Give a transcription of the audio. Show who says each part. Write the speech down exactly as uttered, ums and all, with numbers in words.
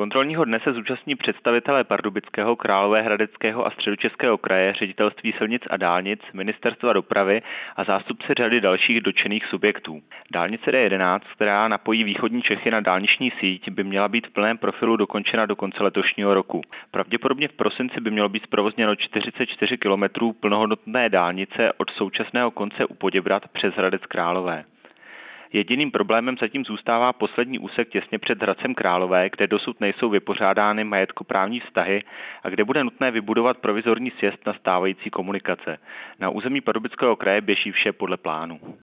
Speaker 1: Kontrolního dne se zúčastní představitelé Pardubického, Královéhradeckého a Středočeského kraje, Ředitelství silnic a dálnic, Ministerstva dopravy a zástupci řady dalších dotčených subjektů. Dálnice D jedenáct, která napojí východní Čechy na dálniční síť, by měla být v plném profilu dokončena do konce letošního roku. Pravděpodobně v prosinci by mělo být zprovozněno čtyřicet čtyři kilometrů plnohodnotné dálnice od současného konce u Poděbrad přes Hradec Králové. Jediným problémem zatím zůstává poslední úsek těsně před Hradcem Králové, kde dosud nejsou vypořádány majetkoprávní vztahy a kde bude nutné vybudovat provizorní sjezd na stávající komunikace. Na území Pardubického kraje běží vše podle plánu.